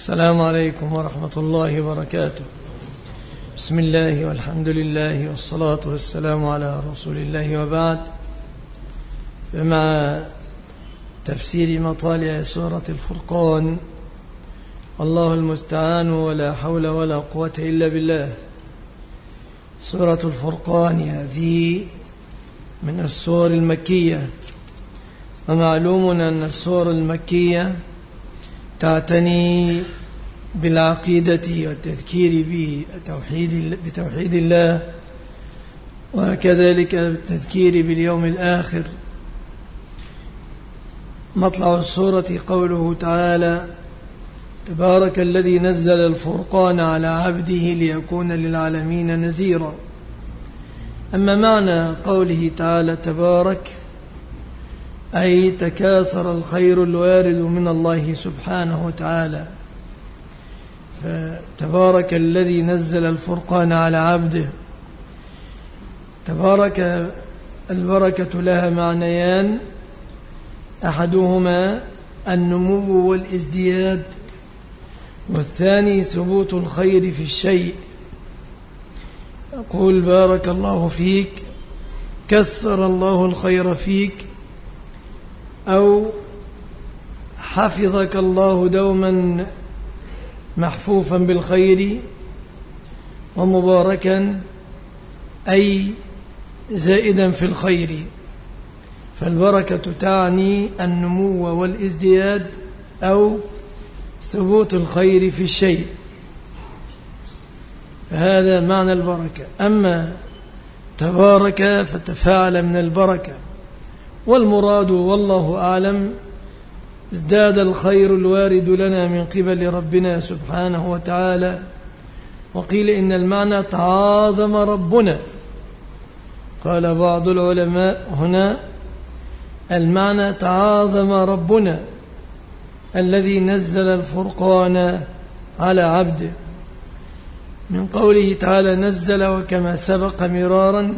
السلام عليكم ورحمة الله وبركاته. بسم الله والحمد لله والصلاة والسلام على رسول الله، وبعد. فمع تفسير مطالع سورة الفرقان، والله المستعان، ولا حول ولا قوة إلا بالله. سورة الفرقان هذه من السور المكية، ومعلوم أن السور المكية تعتني بالعقيدة والتذكير بتوحيد الله، وكذلك بالتذكير باليوم الآخر. مطلع السورة قوله تعالى: تبارك الذي نزل الفرقان على عبده ليكون للعالمين نذيرا. أما معنى قوله تعالى تبارك، أي تكاثر الخير الوارد من الله سبحانه وتعالى. فتبارك الذي نزل الفرقان على عبده. تبارك البركة لها معنيان: أحدهما النمو والازدياد، والثاني ثبوت الخير في الشيء. يقول بارك الله فيك، كثر الله الخير فيك، أو حفظك الله دوما محفوفا بالخير ومباركا، أي زائدا في الخير. فالبركة تعني النمو والازدياد أو ثبوت الخير في الشيء، فهذا معنى البركة. أما تبارك فتفاعل من البركة، والمراد والله أعلم ازداد الخير الوارد لنا من قبل ربنا سبحانه وتعالى. وقيل إن المعنى تعاظم ربنا. قال بعض العلماء هنا المعنى تعاظم ربنا الذي نزل الفرقان على عبده، من قوله تعالى نزل، وكما سبق مرارا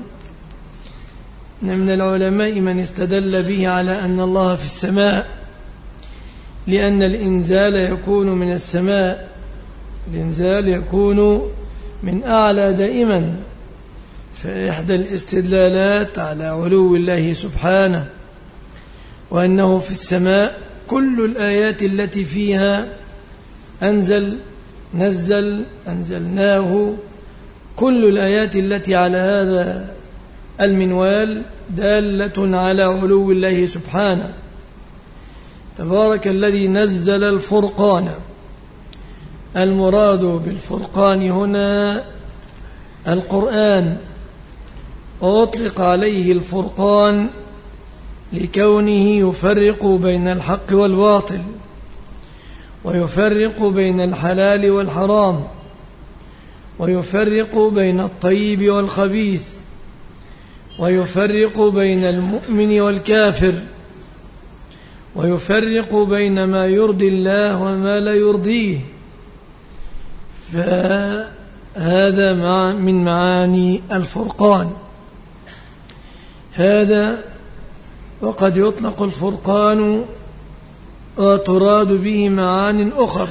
من العلماء من استدل به على أن الله في السماء، لأن الإنزال يكون من السماء، الإنزال يكون من أعلى دائما. فإحدى الاستدلالات على علو الله سبحانه وأنه في السماء كل الآيات التي فيها أنزل، نزل، أنزلناه، كل الآيات التي على هذا المنوال دالة على علو الله سبحانه. تبارك الذي نزل الفرقان. المراد بالفرقان هنا القرآن، وأطلق عليه الفرقان لكونه يفرق بين الحق والباطل، ويفرق بين الحلال والحرام، ويفرق بين الطيب والخبيث، ويفرق بين المؤمن والكافر، ويفرق بين ما يرضي الله وما لا يرضيه. فهذا من معاني الفرقان هذا. وقد يطلق الفرقان وتراد به معان أخر،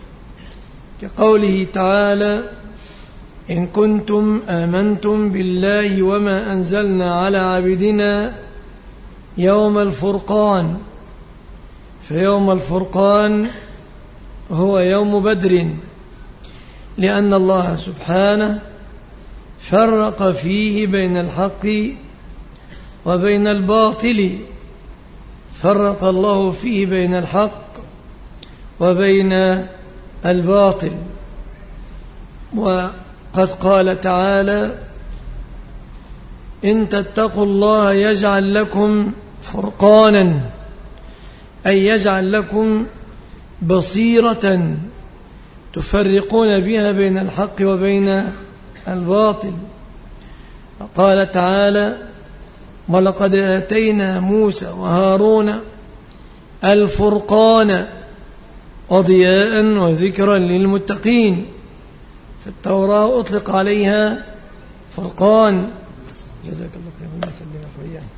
كقوله تعالى إن كنتم آمنتم بالله وما أنزلنا على عبدنا يوم الفرقان. فيوم الفرقان هو يوم بدر، لأن الله سبحانه فرق فيه بين الحق وبين الباطل. فرق الله فيه بين الحق وبين الباطل. وقد قال تعالى إن تتقوا الله يجعل لكم فرقانا، أي يجعل لكم بصيرة تفرقون بها بين الحق وبين الباطل. قال تعالى ولقد آتينا موسى وهارون الفرقان وضياء وذكرا للمتقين. في التوراة أطلق عليها فرقان، جزاك الله خير، الناس اللي وياه،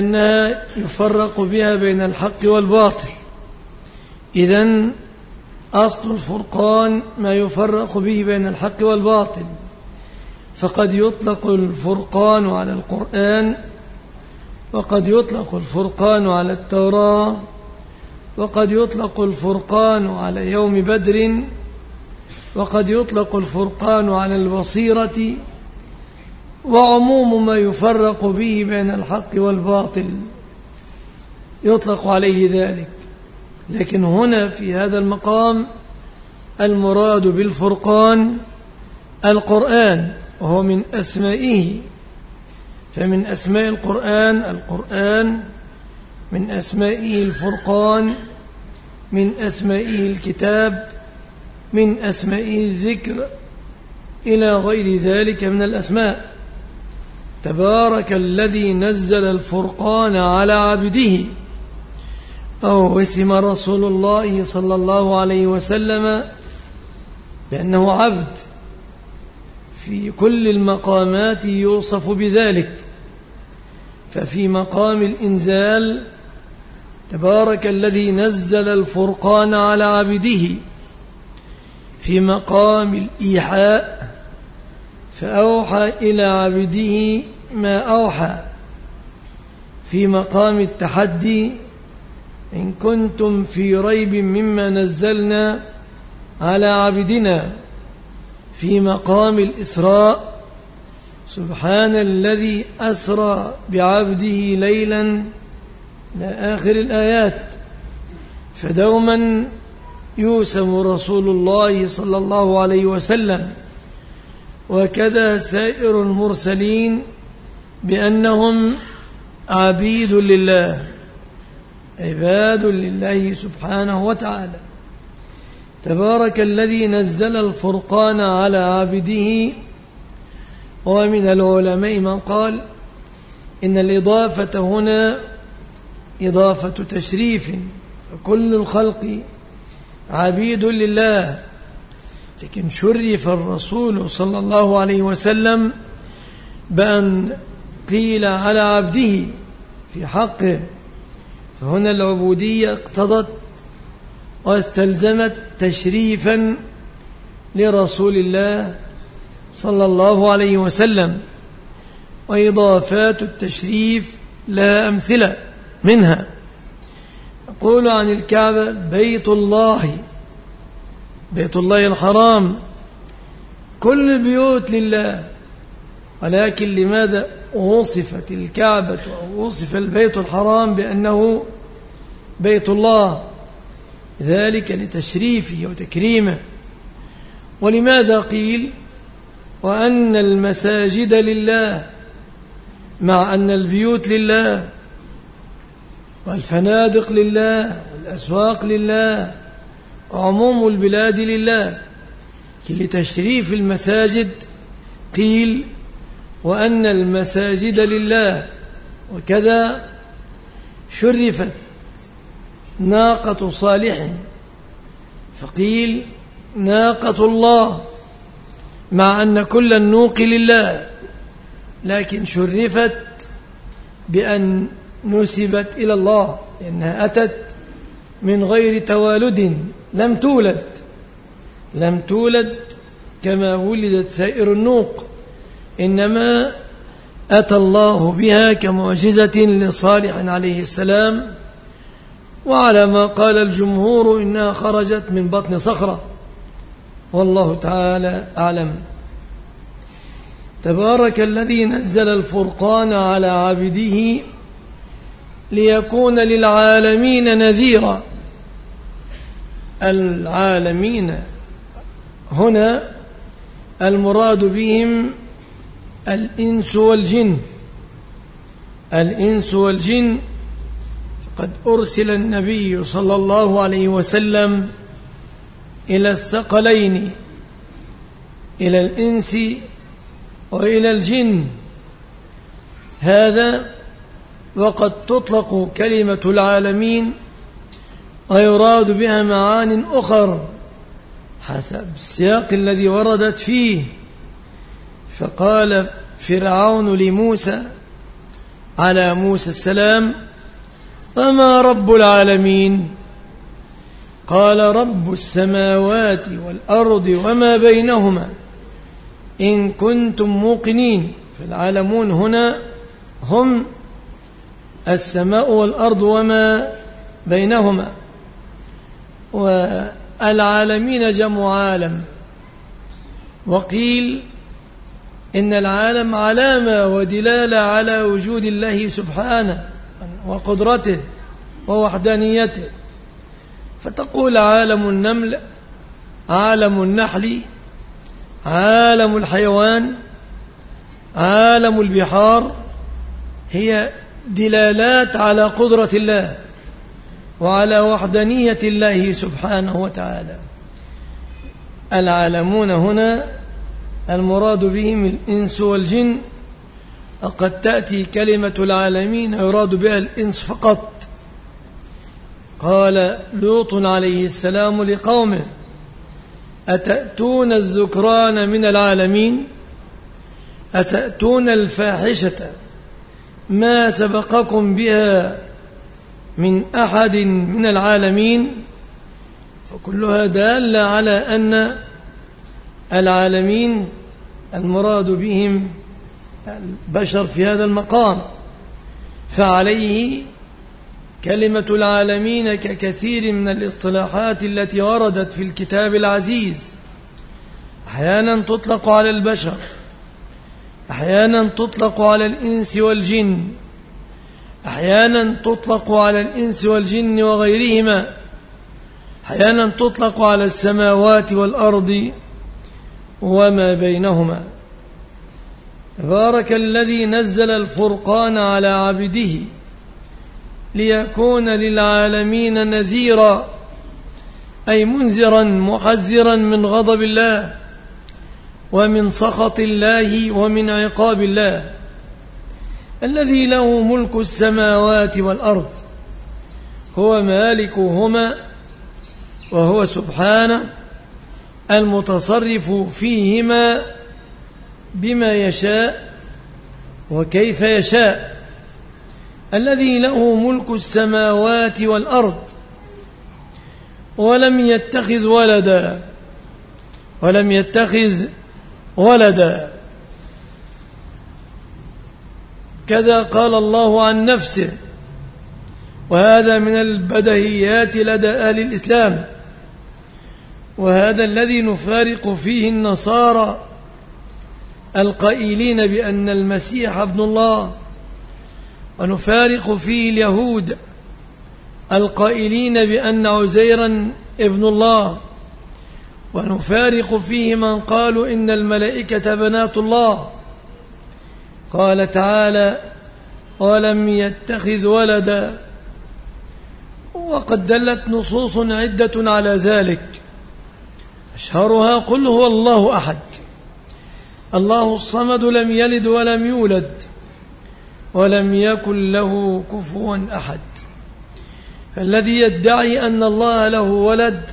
لأنها يفرق بها بين الحق والباطل. إذن أصل الفرقان ما يفرق به بين الحق والباطل، فقد يطلق الفرقان على القرآن، وقد يطلق الفرقان على التوراة، وقد يطلق الفرقان على يوم بدر، وقد يطلق الفرقان على البصيرة، وعموم ما يفرق به بين الحق والباطل يطلق عليه ذلك. لكن هنا في هذا المقام المراد بالفرقان القرآن، وهو من أسمائه، فمن أسماء القرآن، من أسمائه الفرقان، من أسمائه الكتاب، من أسمائه الذكر، إلى غير ذلك من الأسماء. تبارك الذي نزل الفرقان على عبده، أو اسم رسول الله صلى الله عليه وسلم بأنه عبد، في كل المقامات يوصف بذلك. ففي مقام الإنزال تبارك الذي نزل الفرقان على عبده، في مقام الإيحاء فأوحى إلى عبده ما أوحى، في مقام التحدي إن كنتم في ريب مما نزلنا على عبدنا، في مقام الإسراء سبحان الذي أسرى بعبده ليلا لآخر الآيات. فدوما يوسم رسول الله صلى الله عليه وسلم وكذا سائر المرسلين بأنهم عبيد لله، عباد لله سبحانه وتعالى. تبارك الذي نزل الفرقان على عبده. ومن العلماء من قال إن الإضافة هنا إضافة تشريف، فكل الخلق عبيد لله، لكن شرف الرسول صلى الله عليه وسلم بأن قيل على عبده في حقه، فهنا العبودية اقتضت واستلزمت تشريفا لرسول الله صلى الله عليه وسلم. وإضافات التشريف لها أمثلة، منها يقول عن الكعبة بيت الله، بيت الله الحرام، كل البيوت لله، ولكن لماذا وصفت الكعبة أو وصف البيت الحرام بأنه بيت الله؟ ذلك لتشريفه وتكريمه. ولماذا قيل وأن المساجد لله مع أن البيوت لله والفنادق لله والأسواق لله وعموم البلاد لله؟ لتشريف المساجد قيل وأن المساجد لله. وكذا شرفت ناقة صالح فقيل ناقة الله، مع أن كل النوق لله، لكن شرفت بأن نسبت إلى الله، لأنها أتت من غير توالد، لم تولد كما ولدت سائر النوق، إنما أتى الله بها كمعجزة لصالح عليه السلام. وعلى ما قال الجمهور إنها خرجت من بطن صخرة، والله تعالى أعلم. تبارك الذي نزل الفرقان على عبده ليكون للعالمين نذيرا. العالمين هنا المراد بهم الإنس والجن، فقد أرسل النبي صلى الله عليه وسلم إلى الثقلين، إلى الإنس وإلى الجن. هذا وقد تطلق كلمة العالمين ويراد بها معان أخر حسب السياق الذي وردت فيه. فقال فرعون لموسى على موسى السلام: وما رب العالمين؟ قال رب السماوات والأرض وما بينهما إن كنتم موقنين. فالعالمون هنا هم السماء والأرض وما بينهما، والعالمين جمع عالم. وقيل إن العالم علامة ودلالة على وجود الله سبحانه وقدرته ووحدانيته، فتقول عالم النمل، عالم النحل، عالم الحيوان، عالم البحار، هي دلالات على قدرة الله وعلى وحدانية الله سبحانه وتعالى. العالمون هنا المراد بهم الإنس والجن، وقد تأتي كلمة العالمين يراد بها الإنس فقط. قال لوط عليه السلام لقومه: أتأتون الذكران من العالمين؟ أتأتون الفاحشة ما سبقكم بها من أحد من العالمين؟ فكلها دالة على أن العالمين المراد بهم البشر في هذا المقام، فعليه كلمة العالمين ككثير من الاصطلاحات التي وردت في الكتاب العزيز، أحيانا تطلق على البشر، أحيانا تطلق على الإنس والجن، أحيانا تطلق على الإنس والجن وغيرهما، أحيانا تطلق على السماوات والأرض وما بينهما. تبارك الذي نزل الفرقان على عبده ليكون للعالمين نذيرا، أي منذرا محذرا من غضب الله ومن سخط الله ومن عقاب الله، الذي له ملك السماوات والأرض، هو مالكهما، وهو سبحانه المتصرف فيهما بما يشاء وكيف يشاء، الذي له ملك السماوات والأرض، ولم يتخذ ولدا كذا قال الله عن نفسه، وهذا من البديهيات لدى أهل الإسلام، وهذا الذي نفارق فيه النصارى القائلين بأن المسيح ابن الله، ونفارق فيه اليهود القائلين بأن عزيرا ابن الله، ونفارق فيه من قالوا إن الملائكة بنات الله. قال تعالى: ولم يتخذ ولدا، وقد دلت نصوص عدة على ذلك، أشهرها: قل هو الله أحد، الله الصمد، لم يلد ولم يولد ولم يكن له كفوا أحد. فالذي يدعي أن الله له ولد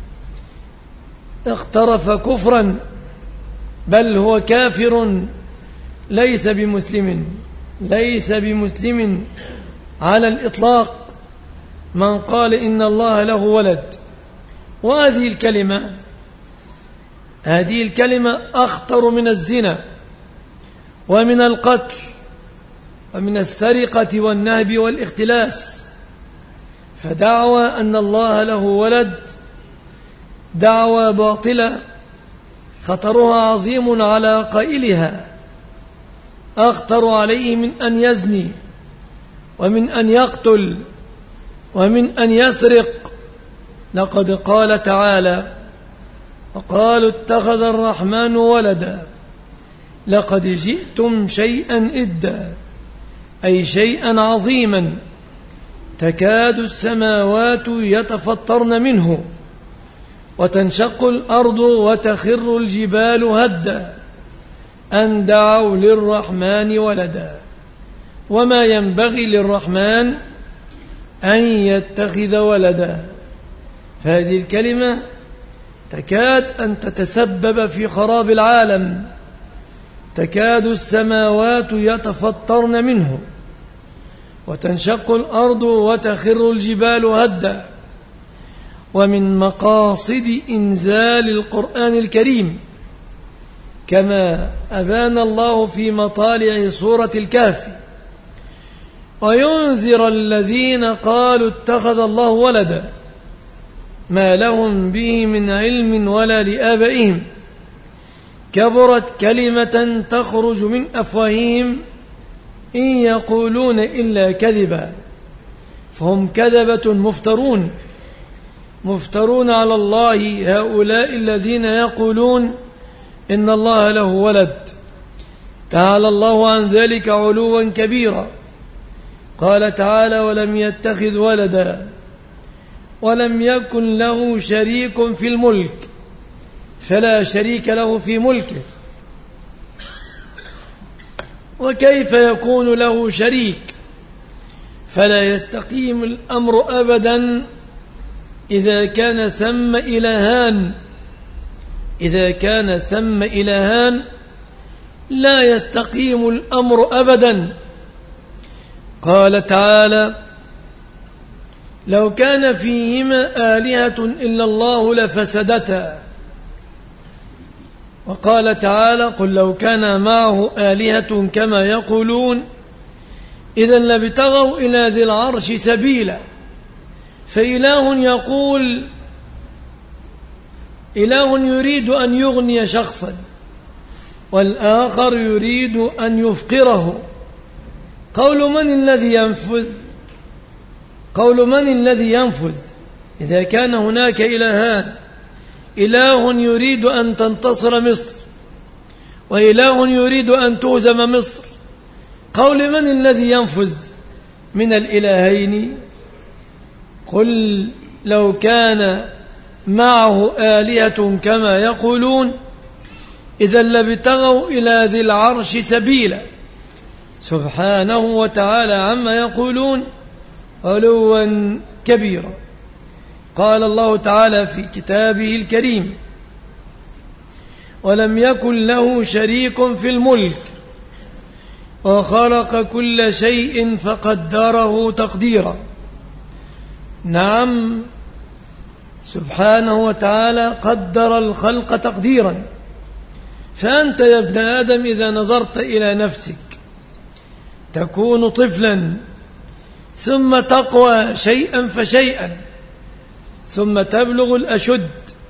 اقترف كفرا، بل هو كافر، ليس بمسلم على الإطلاق من قال إن الله له ولد. وهذه الكلمة أخطر من الزنا ومن القتل ومن السرقة والنهب والاختلاس. فدعوى أن الله له ولد دعوى باطلة خطرها عظيم على قائلها، أخطر عليه من أن يزني ومن أن يقتل ومن أن يسرق. لقد قال تعالى: وقالوا اتخذ الرحمن ولدا لقد جئتم شيئا إدا، أي شيئا عظيما، تكاد السماوات يتفطرن منه وتنشق الأرض وتخر الجبال هدا أن دعوا للرحمن ولدا وما ينبغي للرحمن أن يتخذ ولدا. فهذه الكلمة تكاد أن تتسبب في خراب العالم، تكاد السماوات يتفطرن منه وتنشق الأرض وتخر الجبال هدا. ومن مقاصد إنزال القرآن الكريم كما أبان الله في مطالع سورة الكهف وينذر الذين قالوا اتخذ الله ولدا ما لهم به من علم ولا لآبائهم كبرت كلمة تخرج من أفواههم إن يقولون إلا كذبا فهم كذبة مفترون على الله هؤلاء الذين يقولون إن الله له ولد تعالى الله عن ذلك علوا كبيرا قال تعالى ولم يتخذ ولدا ولم يكن له شريك في الملك فلا شريك له في ملكه وكيف يكون له شريك فلا يستقيم الأمر أبدا إذا كان ثم إلهان لا يستقيم الأمر أبدا قال تعالى لو كان فيهما آلهة إلا الله لفسدتا وقال تعالى قل لو كان معه آلهة كما يقولون إذا لابتغوا إلى ذي العرش سبيلا فإله يقول إله يريد أن يغني شخصا والآخر يريد أن يفقره قول من الذي ينفذ إذا كان هناك إلهان إله يريد أن تنتصر مصر وإله يريد أن تهزم مصر قول من الذي ينفذ من الإلهين قل لو كان معه آلهة كما يقولون إذا لابتغوا إلى ذي العرش سبيلا سبحانه وتعالى عما يقولون علوا كبيرا قال الله تعالى في كتابه الكريم ولم يكن له شريك في الملك وخلق كل شيء فقدره تقديرا نعم سبحانه وتعالى قدر الخلق تقديرا فأنت يا ابن آدم إذا نظرت إلى نفسك تكون طفلا ثم تقوى شيئا فشيئا ثم تبلغ الأشد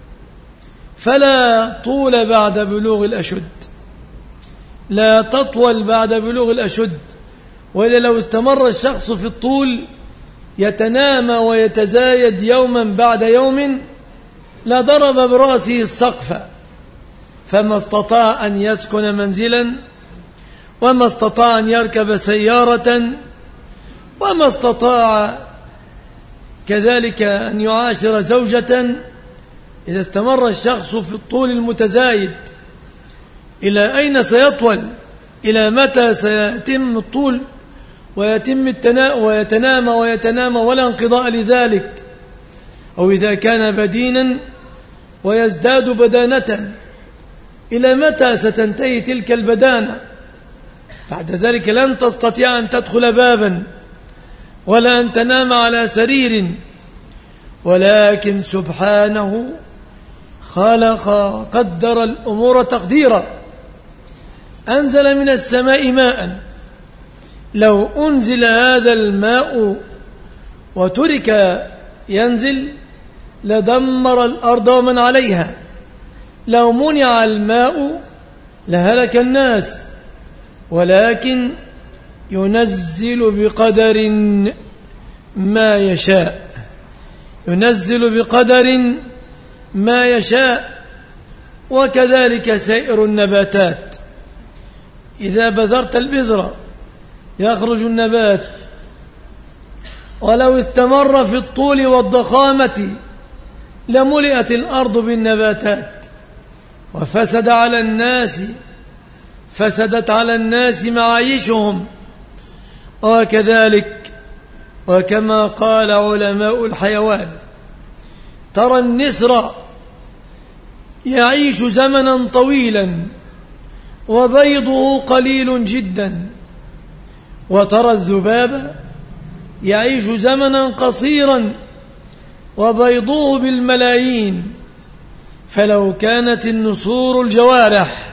فلا طول بعد بلوغ الأشد لا تطول بعد بلوغ الأشد وإذا لو استمر الشخص في الطول يتنامى ويتزايد يوما بعد يوم لضرب برأسه السقف فما استطاع أن يسكن منزلا وما استطاع أن يركب سيارة وما استطاع كذلك أن يعاشر زوجة إذا استمر الشخص في الطول المتزايد إلى أين سيطول إلى متى سيتم الطول ويتم ويتنامى ولا انقضاء لذلك أو إذا كان بدينا ويزداد بدانة إلى متى ستنتهي تلك البدانة بعد ذلك لن تستطيع أن تدخل بابا ولا أن تنام على سرير ولكن سبحانه خلق قدر الأمور تقديرا أنزل من السماء ماء لو أنزل هذا الماء وترك ينزل لدمر الأرض ومن عليها لو منع الماء لهلك الناس ولكن ينزل بقدر ما يشاء وكذلك سائر النباتات إذا بذرت البذرة يخرج النبات ولو استمر في الطول والضخامة لملئت الأرض بالنباتات وفسدت على الناس معايشهم وكذلك وكما قال علماء الحيوان ترى النسر يعيش زمنا طويلا وبيضه قليل جدا وترى الذباب يعيش زمنا قصيرا وبيضه بالملايين، فلو كانت النسور الجوارح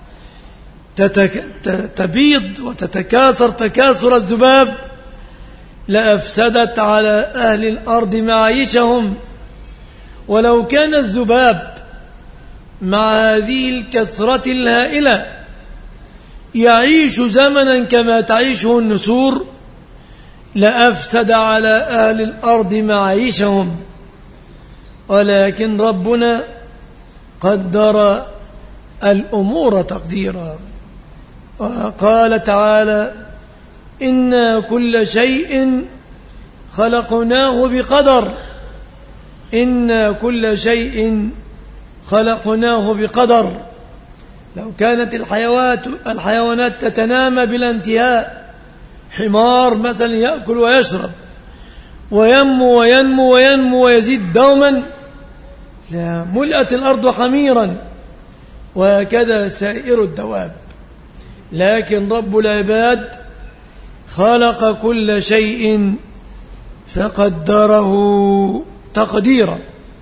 تبيض وتتكاثر تكاثر الذباب لأفسدت على أهل الأرض معايشهم. ولو كان الذباب مع هذه الكثرة الهائلة يعيش زمنا كما تعيشه النسور لأفسد على أهل الأرض معايشهم. ولكن ربنا قدر الأمور تقديرا، وقال تعالى: إنا كل شيء خلقناه بقدر. إنا كل شيء خلقناه بقدر. لو كانت الحيوانات تتنامى بلا انتهاء، حمار مثلا يأكل ويشرب وينمو وينمو وينمو ويزيد دوما، ملأت الأرض حميرا، وهكذا سائر الدواب. لكن رب العباد خلق كل شيء فقدره تقديرا.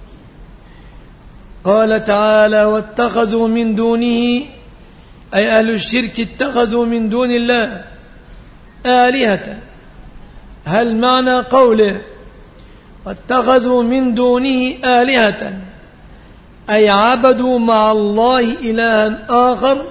قال تعالى: واتخذوا من دونه، أي أهل الشرك اتخذوا من دون الله آلهة. هل معنى قوله واتخذوا من دونه آلهة أي عبدوا مع الله إلها آخر؟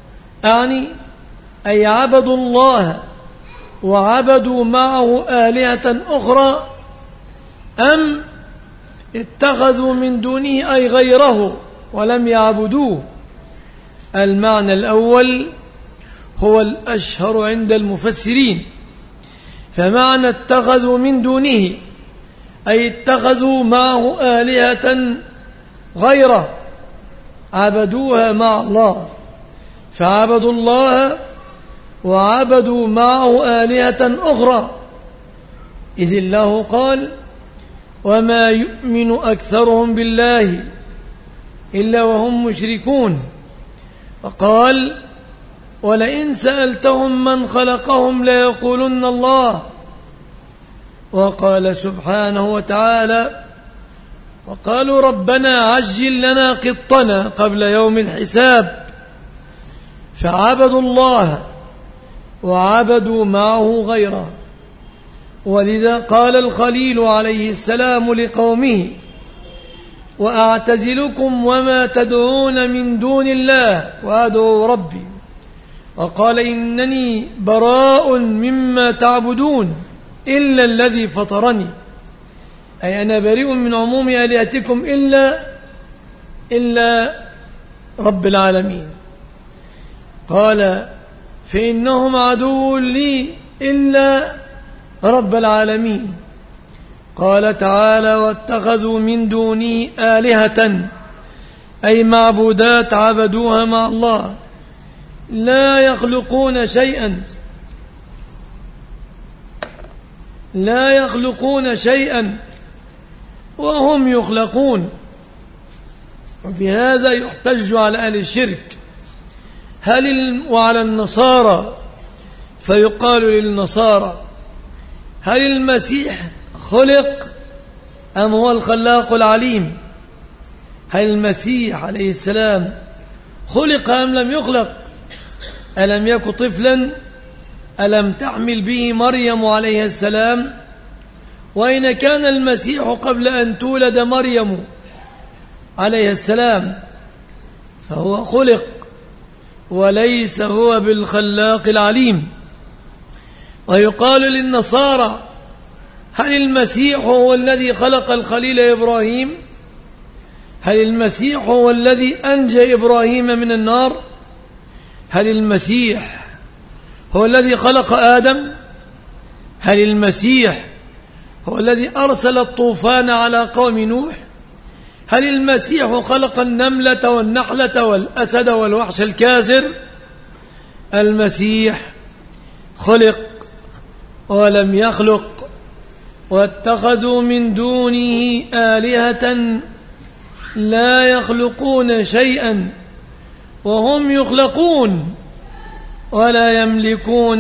أي عبدوا الله وعبدوا معه آلهة أخرى، أم اتخذوا من دونه أي غيره ولم يعبدوه؟ المعنى الأول هو الأشهر عند المفسرين، فمعنى اتخذوا من دونه أي اتخذوا معه آلهة غيره عبدوها مع الله، فعبدوا الله وعبدوا معه آلهة أخرى. إذ الله قال: وما يؤمن أكثرهم بالله إلا وهم مشركون. وقال: ولئن سألتهم من خلقهم ليقولن الله. وقال سبحانه وتعالى: وقالوا ربنا عجل لنا قطنا قبل يوم الحساب. فعبدوا الله وعبدوا معه غيره. ولذا قال الخليل عليه السلام لقومه: وأعتزلكم وما تدعون من دون الله وأدعو ربي. وقال: إنني براء مما تعبدون إلا الذي فطرني، أي أنا بريء من عموم آلهتكم إلا رب العالمين. قال: فإنهم عدو لي إلا رب العالمين. قال تعالى: واتخذوا من دونه آلهة أي معبودات عبدوها مع الله لا يخلقون شيئا وهم يخلقون. وبهذا يحتج على أهل الشرك وعلى النصارى، فيقال للنصارى: هل المسيح خلق أم هو الخلاق العليم؟ هل المسيح عليه السلام خلق أم لم يخلق؟ ألم يك طفلا؟ ألم تحمل به مريم عليه السلام؟ وأين كان المسيح قبل أن تولد مريم عليه السلام؟ فهو خلق وليس هو بالخلاق العليم. ويقال للنصارى: هل المسيح هو الذي خلق الخليل إبراهيم؟ هل المسيح هو الذي أنجى إبراهيم من النار؟ هل المسيح هو الذي خلق آدم؟ هل المسيح هو الذي أرسل الطوفان على قوم نوح؟ هل المسيح خلق النملة والنحلة والأسد والوحش الكاسر؟ المسيح خلق ولم يخلق. واتخذوا من دونه آلهة لا يخلقون شيئا وهم يخلقون ولا يملكون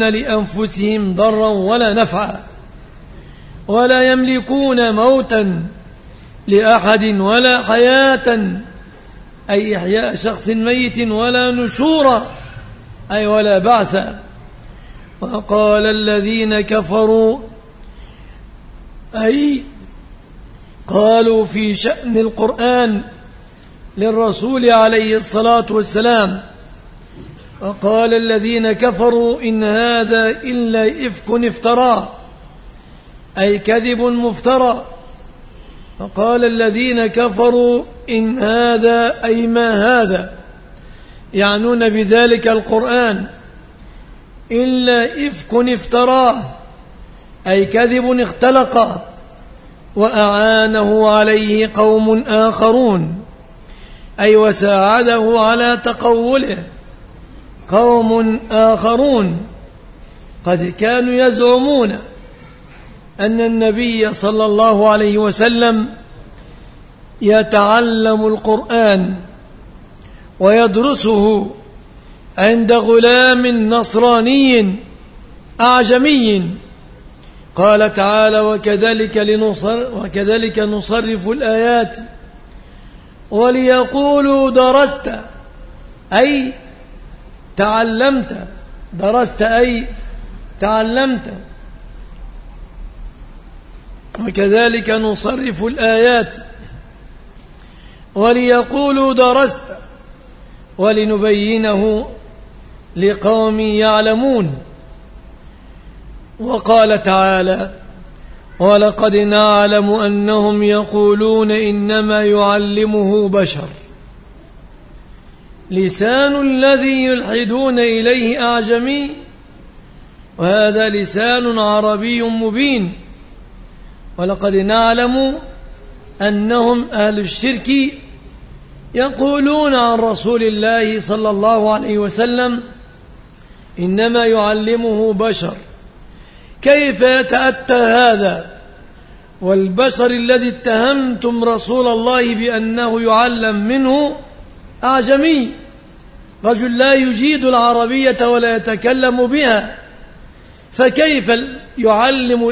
لأنفسهم ضرا ولا نفعا ولا يملكون موتا لأحد ولا حياة أي إحياء شخص ميت ولا نشورا أي ولا بعثا. وقال الذين كفروا أي قالوا في شأن القرآن للرسول عليه الصلاة والسلام، وقال الذين كفروا إن هذا إلا إفك افتراه أي كذب مفترى. وقال الذين كفروا إن هذا أي ما هذا يعنون بذلك القرآن إلا إفك افتراه أي كذب اختلق وأعانه عليه قوم آخرون أي وساعده على تقوله قوم آخرون قد كانوا يزعمون أن النبي صلى الله عليه وسلم يتعلم القرآن ويدرسه عند غلام نصراني أعجمي. قال تعالى وكذلك نصرف الآيات وليقولوا درست أي تعلمت، درست أي تعلمت. وكذلك نصرف الآيات وليقولوا درست ولنبينه لقوم يعلمون. وقال تعالى ولقد نعلم أنهم يقولون إنما يعلمه بشر لسان الذي يلحدون إليه أعجمي وهذا لسان عربي مبين. ولقد نعلم أنهم أهل الشرك يقولون عن رسول الله صلى الله عليه وسلم إنما يعلمه بشر. كيف يتأتى هذا والبشر الذي اتهمتم رسول الله بأنه يعلم منه أعجمي، رجل لا يجيد العربية ولا يتكلم بها، فكيف يعلم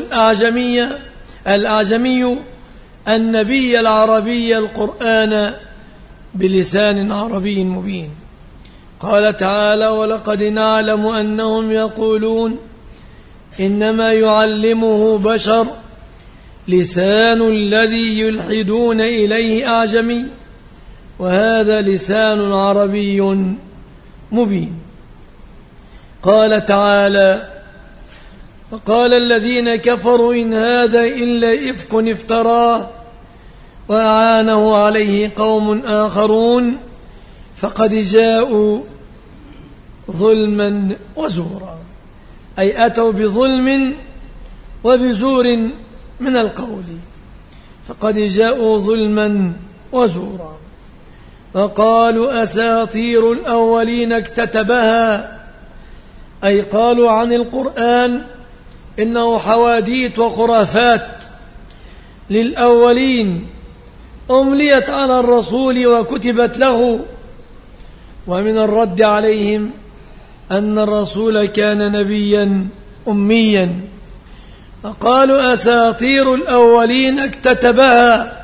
الأعجمي النبي العربي القرآن بلسان عربي مبين؟ قال تعالى ولقد نعلم أنهم يقولون إنما يعلمه بشر لسان الذي يلحدون إليه أعجمي وهذا لسان عربي مبين. قال تعالى وقال الذين كفروا إن هذا إلا إفك افتراه وأعانه عليه قوم آخرون فقد جاءوا ظلما وزورا أي أتوا بظلم وبزور من القول، فقد جاءوا ظلما وزورا. وقالوا أساطير الأولين اكتتبها أي قالوا عن القرآن إنه حواديت وخرافات للأولين أمليت على الرسول وكتبت له. ومن الرد عليهم أن الرسول كان نبيا أميا، فقالوا أساطير الأولين اكتتبها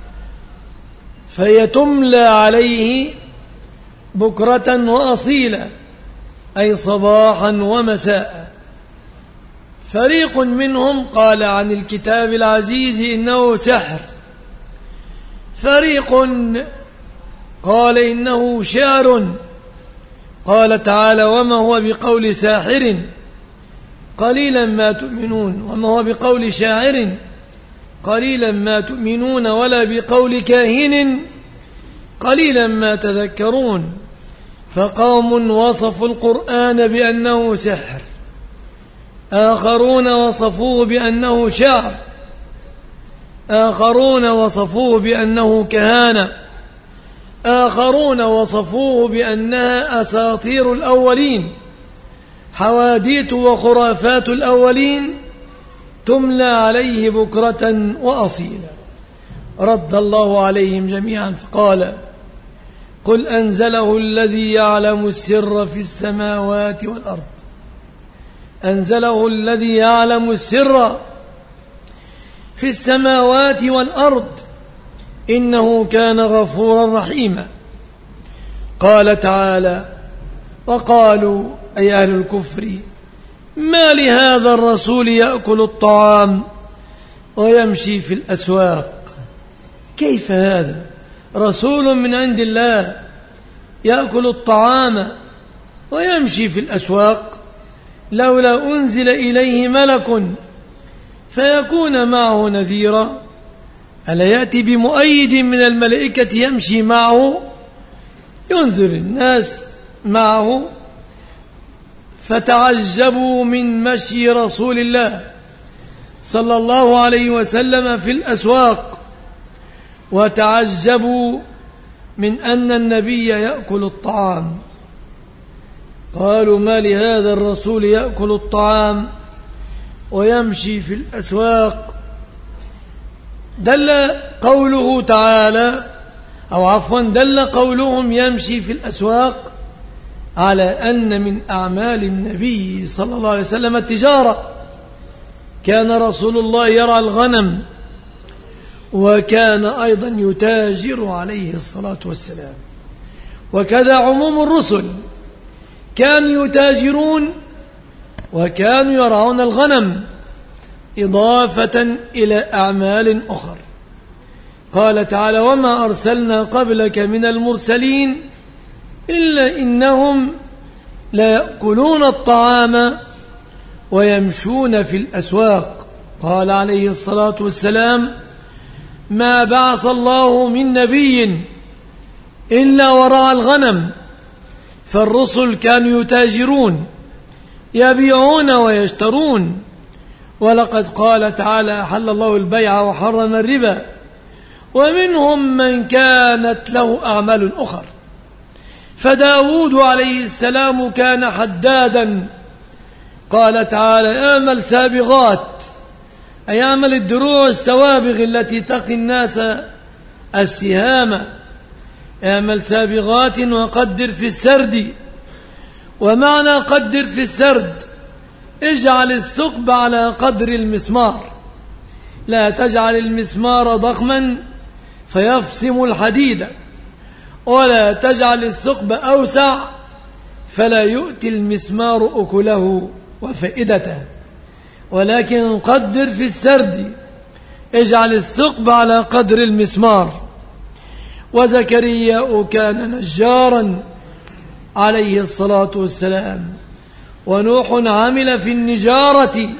فهي تملى عليه بكرة وأصيلا أي صباحا ومساء. فريق منهم قال عن الكتاب العزيز إنه سحر، فريق قال إنه شعر. قال تعالى وما هو بقول ساحر قليلا ما تؤمنون، وما هو بقول شاعر قليلا ما تؤمنون، ولا بقول كاهن قليلا ما تذكرون. فقوم وصفوا القرآن بأنه سحر، آخرون وصفوه بأنه شعر، آخرون وصفوه بأنه كهانة، آخرون وصفوه بأنها أساطير الأولين، حواديت وخرافات الأولين تملى عليه بكرة وأصيلا. رد الله عليهم جميعا فقال قل أنزله الذي يعلم السر في السماوات والأرض. أنزله الذي يعلم السر في السماوات والأرض إنه كان غفورا رحيما. قال تعالى: وقالوا أي أهل الكفر ما لهذا الرسول يأكل الطعام ويمشي في الأسواق. كيف هذا؟ رسول من عند الله يأكل الطعام ويمشي في الأسواق، لولا أنزل إليه ملك فيكون معه نذيرا. ألا يأتي بمؤيد من الملائكة يمشي معه ينذر الناس معه؟ فتعجبوا من مشي رسول الله صلى الله عليه وسلم في الأسواق، وتعجبوا من أن النبي يأكل الطعام. قالوا ما لهذا الرسول يأكل الطعام ويمشي في الأسواق. دل قوله تعالى، أو عفوا دل قولهم يمشي في الأسواق على أن من أعمال النبي صلى الله عليه وسلم التجارة. كان رسول الله يرعى الغنم، وكان أيضا يتاجر عليه الصلاة والسلام. وكذا عموم الرسل كانوا يتاجرون وكانوا يرعون الغنم إضافة إلى أعمال أخرى. قال تعالى: وما أرسلنا قبلك من المرسلين إلا إنهم لا يأكلون الطعام ويمشون في الأسواق. قال عليه الصلاة والسلام: ما بعث الله من نبي إلا ورعى الغنم. فالرسل كانوا يتاجرون يبيعون ويشترون. ولقد قال تعالى: أحل الله البيع وحرم الربا. ومنهم من كانت له أعمال أخرى. فداود عليه السلام كان حدادا. قال تعالى: اعمل سابغات، أي اعمل الدروع السوابغ التي تقي الناس السهام. اعمل سابغات وقدر في السرد. ومعنى قدر في السرد اجعل الثقب على قدر المسمار، لا تجعل المسمار ضخما فيفصم الحديد، ولا تجعل الثقب أوسع فلا يؤتي المسمار أكله وفائدته، ولكن قدر في السرد، اجعل الثقب على قدر المسمار. وزكريا كان نجارا عليه الصلاة والسلام، ونوح عمل في النجارة،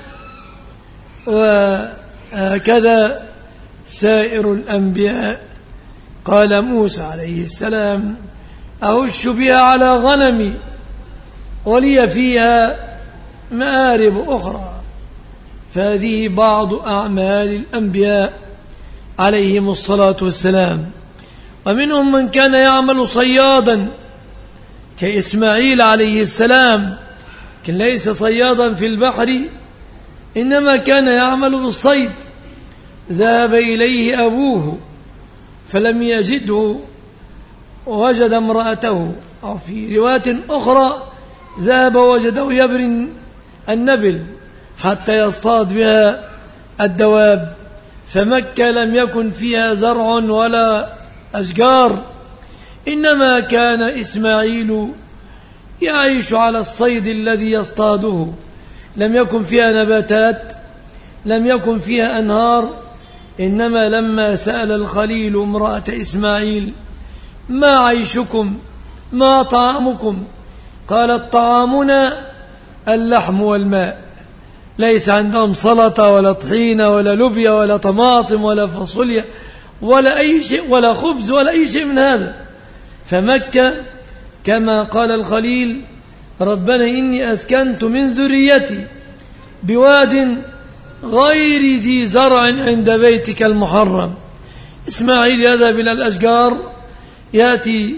وهكذا سائر الأنبياء. قال موسى عليه السلام: أهش بها على غنمي ولي فيها مآرب أخرى. فهذه بعض أعمال الأنبياء عليهم الصلاة والسلام. ومنهم من كان يعمل صيادا كإسماعيل عليه السلام، كان ليس صيادا في البحر، إنما كان يعمل بالصيد. ذهب إليه أبوه فلم يجده ووجد امرأته، أو في رواية أخرى ذهب وجده يبري النبل حتى يصطاد بها الدواب. فمكة لم يكن فيها زرع ولا أشجار، إنما كان إسماعيل يعيش على الصيد الذي يصطاده. لم يكن فيها نباتات، لم يكن فيها أنهار. إنما لما سأل الخليل امرأة إسماعيل: ما عيشكم؟ ما طعامكم؟ قالت: طعامنا اللحم والماء. ليس عندهم سلطة ولا طحينة ولا لوبيا ولا طماطم ولا فاصوليا ولا أي شيء، ولا خبز ولا أي شيء من هذا. فمكة كما قال الخليل: ربنا إني أسكنت من ذريتي بواد غير ذي زرع عند بيتك المحرم. إسماعيل يذهب إلى الأشجار، يأتي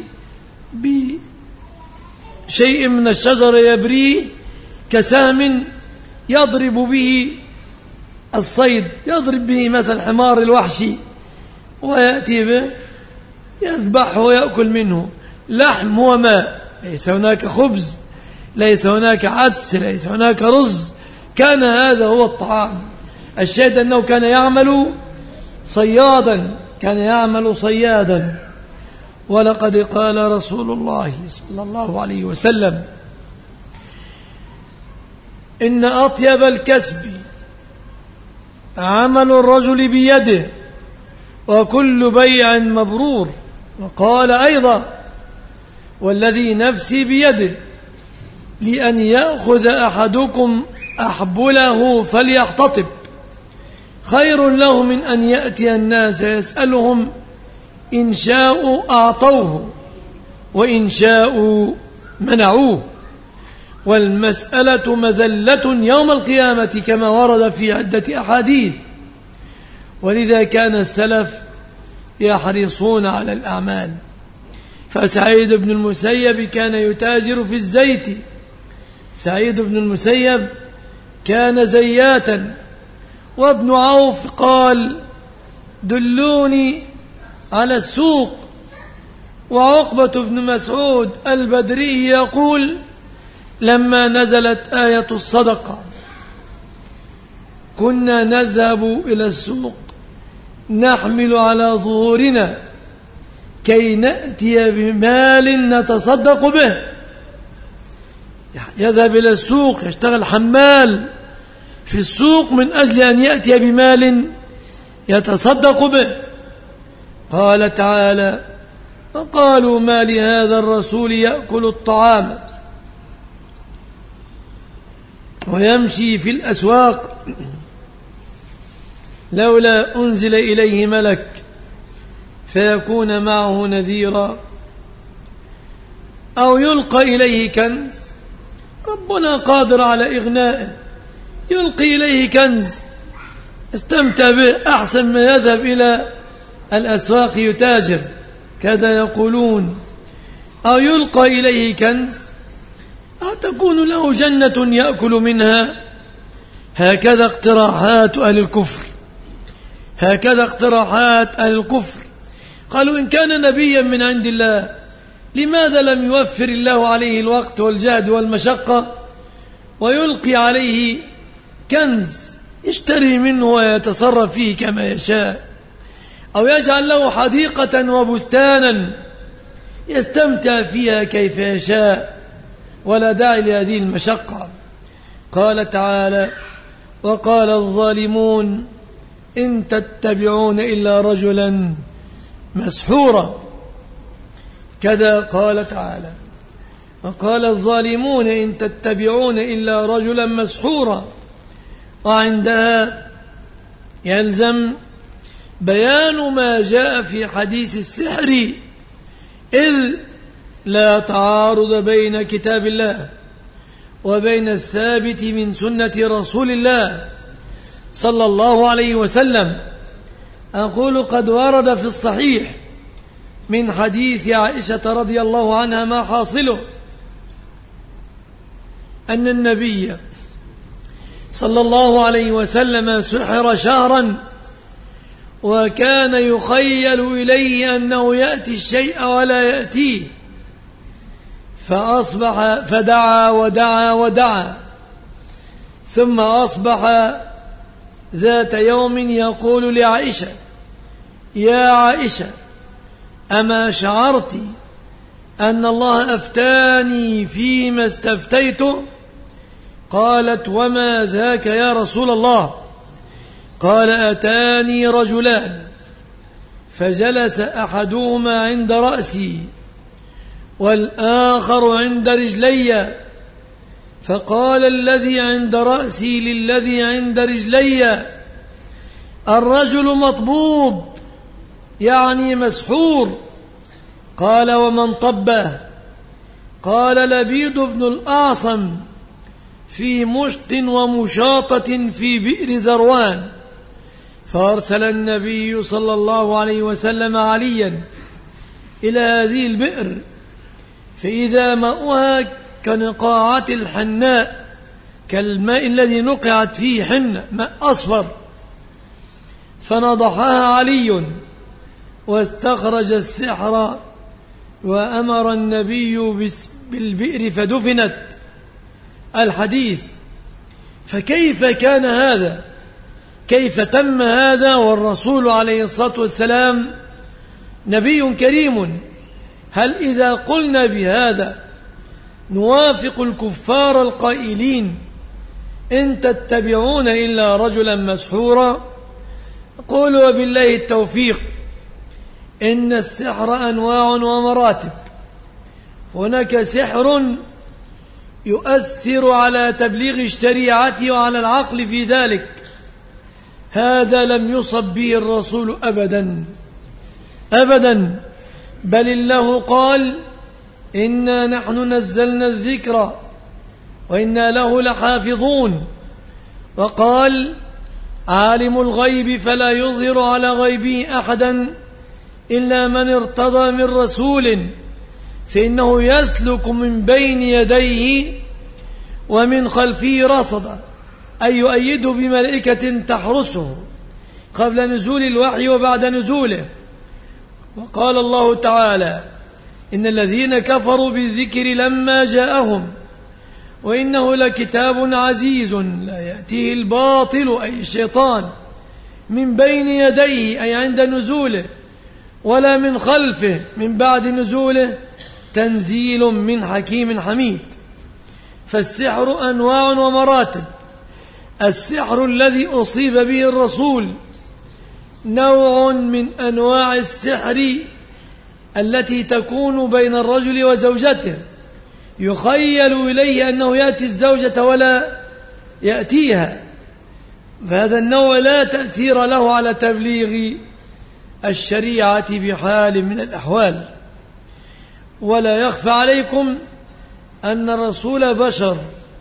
بشيء من الشجر يبريه كسهم يضرب به الصيد، يضرب به مثل حمار الوحشي، ويأتي به يذبحه ويأكل منه لحم وماء. ليس هناك خبز، ليس هناك عدس، ليس هناك رز. كان هذا هو الطعام. الشاهد أنه كان يعمل صيادا كان يعمل صيادا. ولقد قال رسول الله صلى الله عليه وسلم: إن أطيب الكسب عمل الرجل بيده وكل بيع مبرور. وقال أيضا: والذي نفسي بيده لأن يأخذ أحدكم أحبله فليحتطب خير له من أن يأتي الناس يسألهم إن شاءوا أعطوه وإن شاءوا منعوه. والمسألة مذلة يوم القيامة كما ورد في عدة أحاديث. ولذا كان السلف يحرصون على الأعمال. فسعيد بن المسيب كان يتاجر في الزيت. سعيد بن المسيب كان زياتا. وابن عوف قال: دلوني على السوق. وعقبة بن مسعود البدري يقول: لما نزلت آية الصدقة كنا نذهب إلى السوق نحمل على ظهورنا كي نأتي بمال نتصدق به. يذهب إلى السوق يشتغل حمال في السوق من أجل أن يأتي بمال يتصدق به. قال تعالى: وقالوا ما لهذا الرسول يأكل الطعام ويمشي في الأسواق لولا أنزل إليه ملك فيكون معه نذيرا أو يلقى إليه كنز. ربنا قادر على إغنائه، يلقي إليه كنز استمتع به أحسن ما يذهب إلى الأسواق يتاجر، كذا يقولون. أو يلقى إليه كنز أو تكون له جنة يأكل منها. هكذا اقتراحات أهل الكفر، هكذا اقتراحات أهل الكفر. قالوا: إن كان نبيا من عند الله لماذا لم يوفر الله عليه الوقت والجهد والمشقة ويلقي عليه كنز يشتري منه ويتصرف فيه كما يشاء، أو يجعل له حديقة وبستانا يستمتع فيها كيف يشاء، ولا داعي لهذه المشقة. قال تعالى: وقال الظالمون إن تتبعون إلا رجلا مسحورا. كذا قال تعالى: وقال الظالمون إن تتبعون إلا رجلا مسحورا. وعندها يلزم بيان ما جاء في حديث السحر، إذ لا تعارض بين كتاب الله وبين الثابت من سنة رسول الله صلى الله عليه وسلم. أقول: قد ورد في الصحيح من حديث عائشة رضي الله عنها ما حاصله أن النبي صلى الله عليه وسلم سحر شهرا، وكان يخيل إليه أنه يأتي الشيء ولا يأتيه، فأصبح فدعا ودعا ودعا، ثم أصبح ذات يوم يقول لعائشة: يا عائشة، أما شعرت أن الله أفتاني فيما استفتيته؟ قالت: وما ذاك يا رسول الله؟ قال: أتاني رجلان فجلس أحدهما عند رأسي والآخر عند رجلي، فقال الذي عند رأسي للذي عند رجلي: الرجل مطبوب، يعني مسحور. قال: ومن طبه؟ قال: لبيد بن الأعصم في مشط ومشاطة في بئر ذروان. فأرسل النبي صلى الله عليه وسلم عليا إلى هذه البئر، فإذا ماؤها كنقاعة الحناء، كالماء الذي نقعت فيه حنة، ماء أصفر. فنضحها علي واستخرج السحر، وأمر النبي بالبئر فدفنت. الحديث. فكيف كان هذا كيف تم هذا والرسول عليه الصلاة والسلام نبي كريم؟ هل إذا قلنا بهذا نوافق الكفار القائلين إن تتبعون إلا رجلا مسحورا؟ قل وبالله التوفيق. إن السحر أنواع ومراتب. هناك سحر يؤثر على تبليغ الشريعة وعلى العقل في ذلك، هذا لم يصب به الرسول أبدا أبدا، بل الله قال إنا نحن نزلنا الذكر وإنا له لحافظون، وقال عالم الغيب فلا يظهر على غيبه أحدا إلا من ارتضى من رسول فإنه يسلك من بين يديه ومن خلفه رصدا، أي يؤيده بملائكة تحرسه قبل نزول الوحي وبعد نزوله. وقال الله تعالى إن الذين كفروا بالذكر لما جاءهم وإنه لكتاب عزيز لا يأتيه الباطل أي الشيطان من بين يديه أي عند نزوله ولا من خلفه من بعد نزوله تنزيل من حكيم حميد. فالسحر أنواع ومراتب. السحر الذي أصيب به الرسول نوع من أنواع السحر التي تكون بين الرجل وزوجته، يخيل إليه أنه يأتي الزوجة ولا يأتيها، فهذا النوع لا تأثير له على تبليغ الشريعة بحال من الأحوال. ولا يخفى عليكم أن الرسول بشر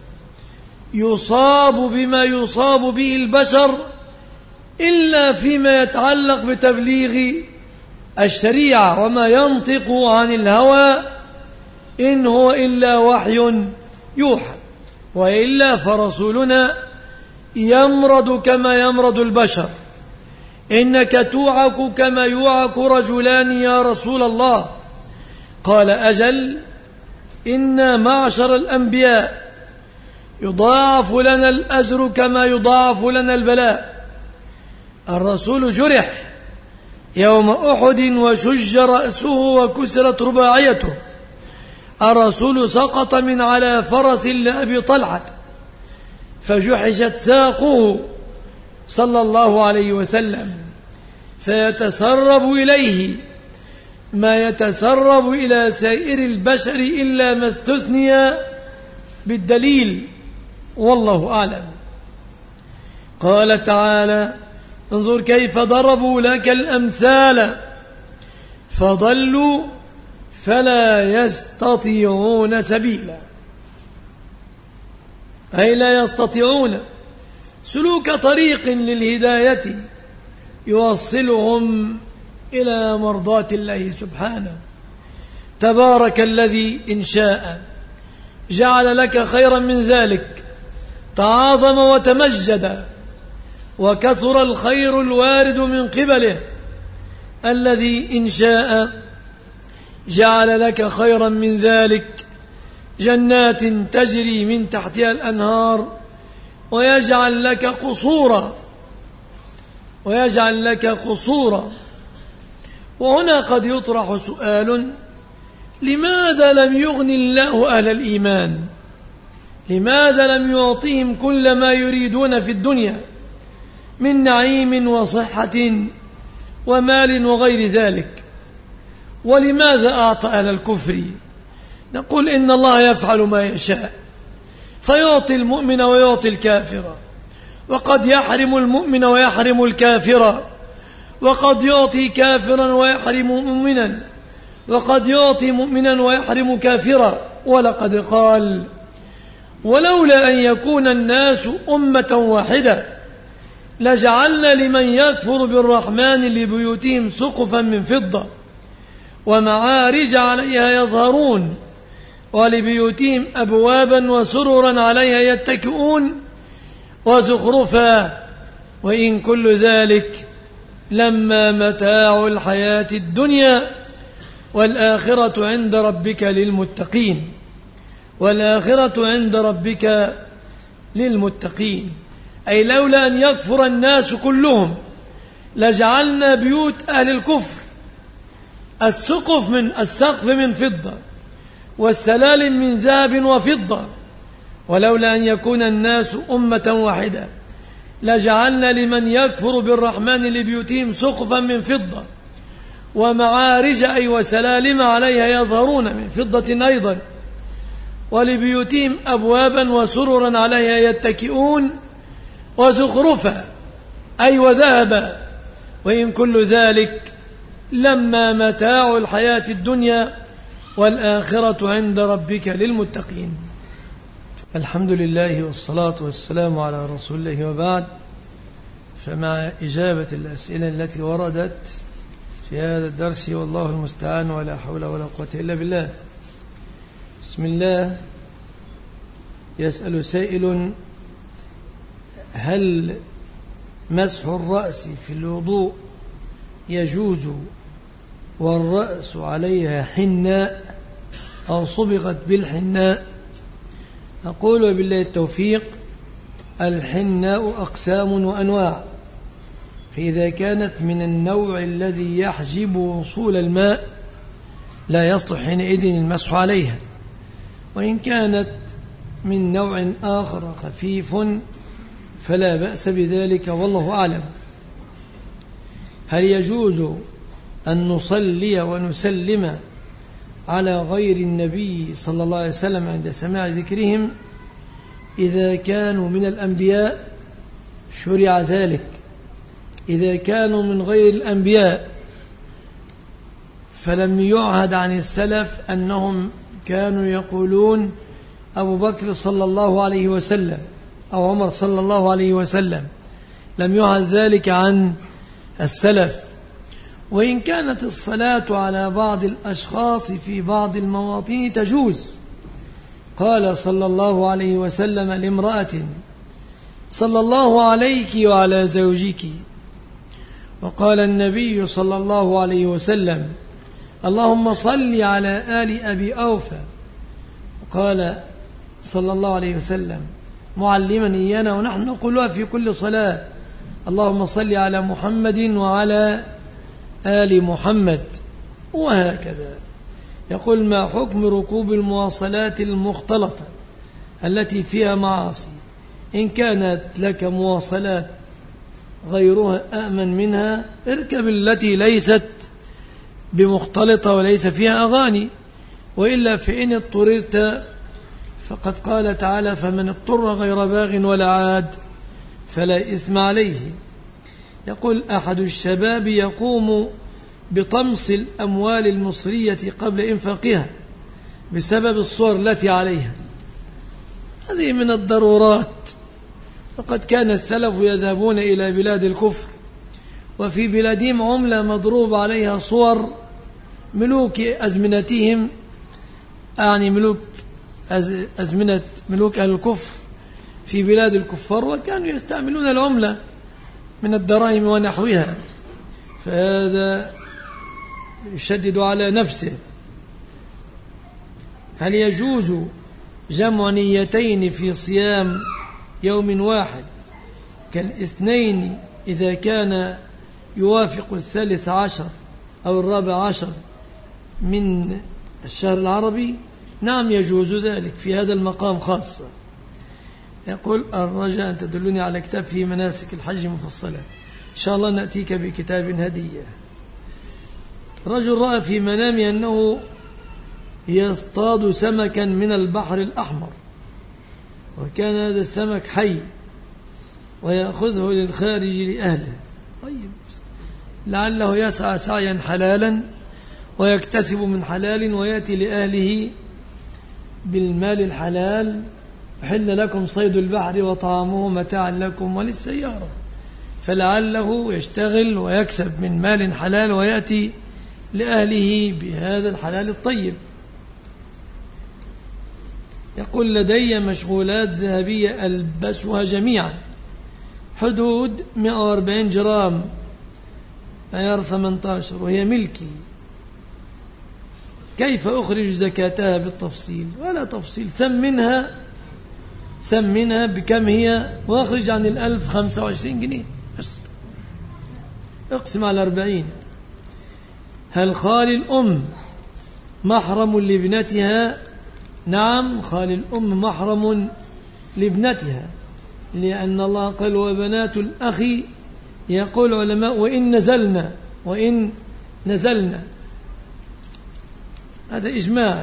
يصاب بما يصاب به البشر إلا فيما يتعلق بتبليغ الشريعة، وما ينطق عن الهوى إن هو إلا وحي يوحى، وإلا فرسولنا يمرض كما يمرض البشر. إنك توعك كما يوعك رجلان يا رسول الله. قال أجل إنا معشر الأنبياء يضاعف لنا الأجر كما يضاعف لنا البلاء. الرسول جرح يوم أحد وشج رأسه وكسرت رباعيته. الرسول سقط من على فرس لأبي طلحة فجحشت ساقه صلى الله عليه وسلم، فيتسرب إليه ما يتسرب إلى سائر البشر إلا ما استثني بالدليل، والله أعلم. قال تعالى انظر كيف ضربوا لك الأمثال فضلوا فلا يستطيعون سبيلا، أي لا يستطيعون سلوك طريق للهداية يوصلهم إلى مرضاة الله سبحانه. تبارك الذي إن شاء جعل لك خيرا من ذلك، تعاظم وتمجد وكثر الخير الوارد من قبله. الذي إن شاء جعل لك خيرا من ذلك جنات تجري من تحتها الأنهار ويجعل لك قصورا. وهنا قد يطرح سؤال: لماذا لم يغني الله أهل الإيمان؟ لماذا لم يعطيهم كل ما يريدون في الدنيا من نعيم وصحة ومال وغير ذلك؟ ولماذا أعطى أهل الكفر؟ نقول إن الله يفعل ما يشاء، فيعطي المؤمن ويعطي الكافر، وقد يحرم المؤمن ويحرم الكافر، وقد يعطي كافرا ويحرم مؤمنا، وقد يعطي مؤمنا ويحرم كافرا. ولقد قال: ولولا أن يكون الناس أمة واحدة لجعلنا لمن يكفر بالرحمن لبيوتهم سقفا من فضة ومعارج عليها يظهرون ولبيوتهم أبوابا وسررا عليها يتكئون وزخرفا وإن كل ذلك لما متاع الحياة الدنيا والآخرة عند ربك للمتقين. أي لولا أن يكفر الناس كلهم لجعلنا بيوت أهل الكفر السقف من فضة والسلالم من ذهب وفضة، ولولا أن يكون الناس أمة واحدة لجعلنا لمن يكفر بالرحمن لبيوتهم سقفا من فضة ومعارج أي وسلالم عليها يظهرون من فضة أيضا، ولبيوتهم أبوابا وسررا عليها يتكئون وزخرفا أي وذهبا، وإن كل ذلك لما متاع الحياة الدنيا والآخرة عند ربك للمتقين. الحمد لله والصلاة والسلام على رسول الله، وبعد، فمع إجابة الأسئلة التي وردت في هذا الدرس والله المستعان ولا حول ولا قوة إلا بالله. بسم الله. يسأل سائل: هل مسح الرأس في الوضوء يجوز والرأس عليها حناء أو صبغت بالحناء؟ أقول وبالله التوفيق: الحناء أقسام وأنواع، فإذا كانت من النوع الذي يحجب وصول الماء لا يصلح حينئذ المسح عليها، وإن كانت من نوع آخر خفيف فلا بأس بذلك والله أعلم. هل يجوز أن نصلي ونسلم على غير النبي صلى الله عليه وسلم عند سماع ذكرهم إذا كانوا من الأنبياء؟ شرع ذلك. إذا كانوا من غير الأنبياء فلم يعهد عن السلف أنهم كانوا يقولون أبو بكر صلى الله عليه وسلم أو عمر صلى الله عليه وسلم، لم يعهد ذلك عن السلف. وإن كانت الصلاة على بعض الأشخاص في بعض المواطن تجوز. قال صلى الله عليه وسلم لامرأة: صلى الله عليك وعلى زوجك. وقال النبي صلى الله عليه وسلم: اللهم صل على آل أبي أوفى. وقال صلى الله عليه وسلم معلما إيانا ونحن نقولها في كل صلاة: اللهم صل على محمد وعلى آل محمد. وهكذا. يقول: ما حكم ركوب المواصلات المختلطة التي فيها معاصي؟ إن كانت لك مواصلات غيرها آمن منها اركب التي ليست بمختلطة وليس فيها أغاني، وإلا فإن اضطررت فقد قال تعالى: فمن اضطر غير باغ ولا عاد فلا إثم عليه. يقول: أحد الشباب يقوم بطمس الأموال المصرية قبل إنفاقها بسبب الصور التي عليها. هذه من الضرورات، وقد كان السلف يذهبون إلى بلاد الكفر وفي بلادهم عملة مضروب عليها صور ملوك أزمنتهم، يعني أزمنة ملوك أهل الكفر في بلاد الكفار، وكانوا يستعملون العملة من الدراهم ونحوها، فهذا يشدد على نفسه. هل يجوز جمع نيتين في صيام يوم واحد كالاثنين إذا كان يوافق 13 أو 14 من الشهر العربي؟ نعم يجوز ذلك في هذا المقام خاصة. يقول: الرجاء أن تدلني على كتاب في مناسك الحج مفصلة، إن شاء الله نأتيك بكتاب هدية. رجل رأى في منامه أنه يصطاد سمكا من البحر الأحمر، وكان هذا السمك حي ويأخذه للخارج لأهله. طيب، لعله يسعى سعيا حلالا ويكتسب من حلال ويأتي لأهله بالمال الحلال. حل لكم صيد البحر وطعامه متاعا لكم وللسيارة، فلعله يشتغل ويكسب من مال حلال ويأتي لأهله بهذا الحلال الطيب. يقول: لدي مشغولات ذهبية ألبسها جميعا حدود 140 جرام عيار 18 وهي ملكي، كيف أخرج زكاتها بالتفصيل؟ ولا تفصيل، ثمنها سمنها بكم هي واخرج عن 1000 25 جنيه بس، اقسم على 40. هل خال الأم محرم لابنتها؟ نعم، خال الأم محرم لابنتها، لأن الله قال وبنات الأخ، يقول علماء وإن نزلنا، هذا إجماع.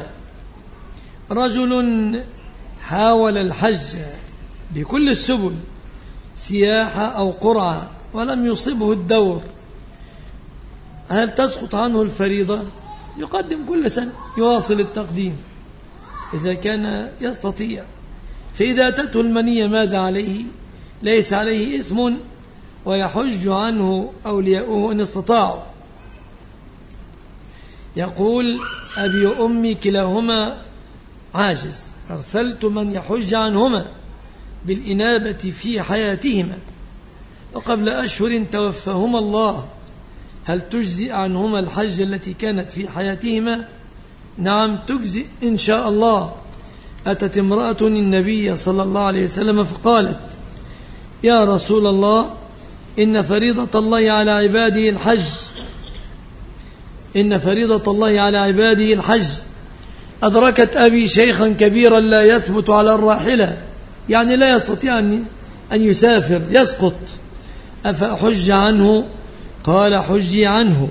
رجل حاول الحج بكل السبل سياحة أو قرعة ولم يصبه الدور، هل تسقط عنه الفريضة؟ يقدم كل سنة، يواصل التقديم إذا كان يستطيع. فإذا أتته المنية ماذا عليه؟ ليس عليه إثم، ويحج عنه أولياؤه إن استطاعوا. يقول أبي وأمي كلاهما عاجز، أرسلت من يحج عنهما بالإنابة في حياتهما، وقبل أشهر توفاهما الله، هل تجزئ عنهما الحج التي كانت في حياتهما؟ نعم تجزئ إن شاء الله. أتت امرأة النبي صلى الله عليه وسلم فقالت يا رسول الله إن فريضة الله على عباده الحج، إن فريضة الله على عباده الحج، أدركت أبي شيخا كبيرا لا يثبت على الراحلة، يعني لا يستطيع أن يسافر، يسقط، أفأحج عنه؟ قال حجي عنه.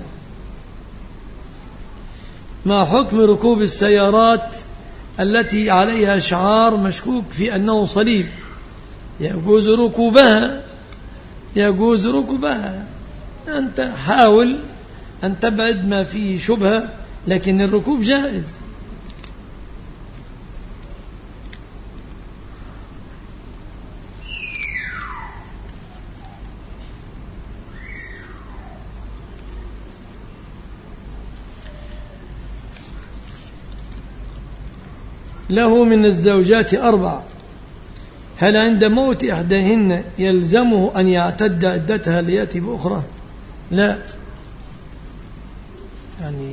ما حكم ركوب السيارات التي عليها شعار مشكوك في أنه صليب؟ يجوز ركوبها، أنت حاول أن تبعد ما فيه شبهة، لكن الركوب جائز. له من الزوجات 4، هل عند موت إحداهن يلزمه أن يعتد عدتها ليأتي بأخرى؟ لا، يعني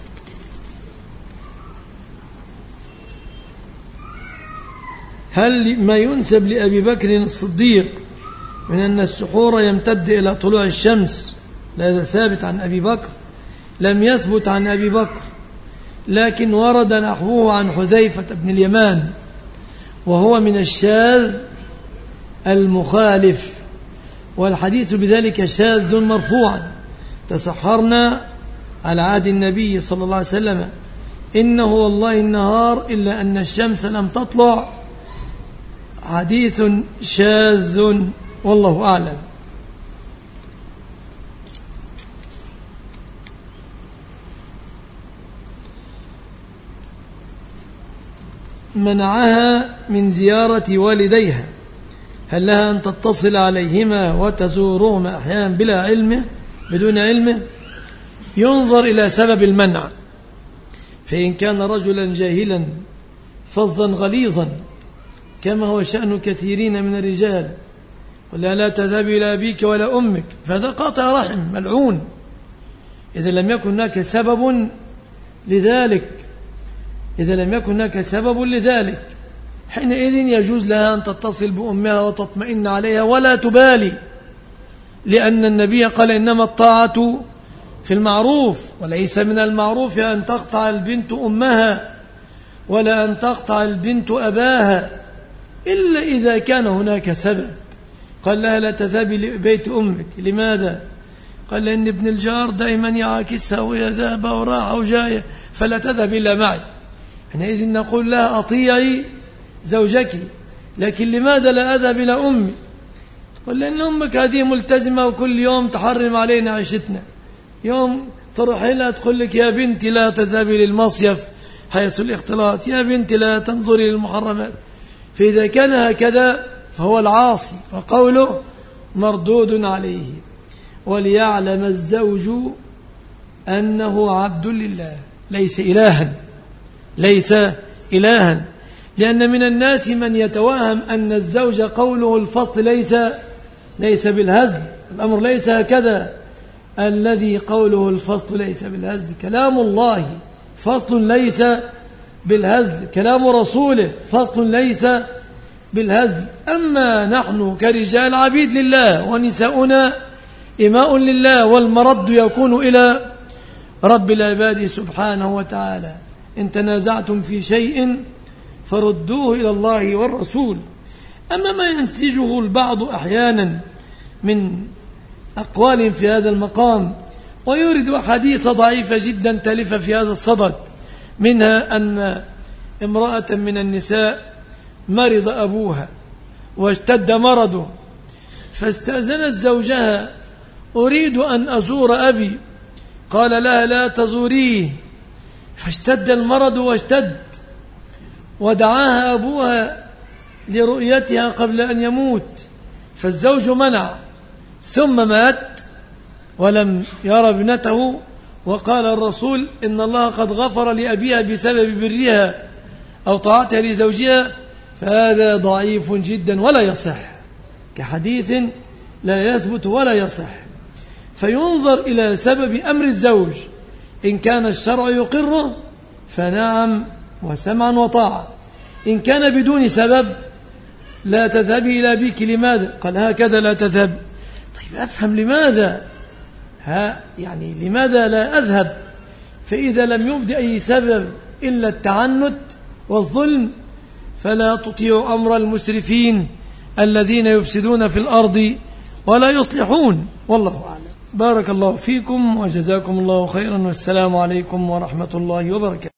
هل ما ينسب لأبي بكر الصديق من أن السحور يمتد إلى طلوع الشمس هذا ثابت عن أبي بكر؟ لم يثبت عن أبي بكر، لكن ورد نحوه عن حذيفة بن اليمان، وهو من الشاذ المخالف، والحديث بذلك شاذ مرفوعا. تسحرنا على عهد النبي صلى الله عليه وسلم إنه والله النهار إلا أن الشمس لم تطلع، حديث شاذ والله أعلم. منعها من زيارة والديها، هل لها أن تتصل عليهما وتزورهما أحيانا بلا علمه بدون علمه؟ ينظر إلى سبب المنع، فإن كان رجلا جاهلا فظا غليظا كما هو شأن كثيرين من الرجال، قل لا تذهب إلى أبيك ولا أمك، فهذا قاطع رحم ملعون. إذا لم يكن هناك سبب لذلك، حينئذ يجوز لها أن تتصل بأمها وتطمئن عليها ولا تبالي، لأن النبي قال إنما الطاعة في المعروف، وليس من المعروف أن تقطع البنت أمها ولا أن تقطع البنت أباها إلا إذا كان هناك سبب. قال لها لا تذهبي لبيت أمك، لماذا؟ قال لأن ابن الجار دائما يعاكسها وهي ذهب وراح وجاية، فلا تذهب إلا معي. حينئذ نقول لها أطيعي زوجك، لكن لماذا لا أذهب إلى أمي؟ قال لأن أمك هذه ملتزمة وكل يوم تحرم علينا عيشتنا، يوم تروح لها تقول لك يا بنتي لا تذهبي للمصيف حيث الاختلاط، يا بنتي لا تنظري للمحرمات. فإذا كان هكذا فهو العاصي وقوله مردود عليه. وليعلم الزوج أنه عبد لله ليس إلها، لأن من الناس من يتوهم أن الزوج قوله الفصل ليس بالهزل، الأمر ليس هكذا. الذي قوله الفصل ليس بالهزل كلام الله، فصل ليس بالهزل، كلام رسوله فصل ليس بالهزل. أما نحن كرجال عبيد لله ونساؤنا إماء لله، والمرد يكون إلى رب العباد سبحانه وتعالى. إن تنازعتم في شيء فردوه إلى الله والرسول. أما ما ينسجه البعض أحيانا من أقوال في هذا المقام ويورد أحاديث ضعيفة جدا تلف في هذا الصدد، منها أن امرأة من النساء مرض أبوها واشتد مرضه، فاستأذنت زوجها: أريد أن أزور أبي. قال لها: لا تزوريه. فاشتد المرض واشتد، ودعاها أبوها لرؤيتها قبل أن يموت، فالزوج منع، ثم مات ولم يرى ابنته. وقال الرسول: إن الله قد غفر لأبيها بسبب برها أو طاعتها لزوجها. فهذا ضعيف جدا ولا يصح، كحديث لا يثبت ولا يصح. فينظر إلى سبب أمر الزوج، إن كان الشرع يقره فنعم وسمعا وطاعة، إن كان بدون سبب: لا تذهبي إلى أبيك. لماذا؟ قال: هكذا لا تذهب. طيب أفهم لماذا، يعني لماذا لا أذهب؟ فإذا لم يبدأ أي سبب إلا التعنت والظلم فلا تطيع أمر المسرفين الذين يفسدون في الأرض ولا يصلحون. والله أعلم. بارك الله فيكم وجزاكم الله خيرا، والسلام عليكم ورحمة الله وبركاته.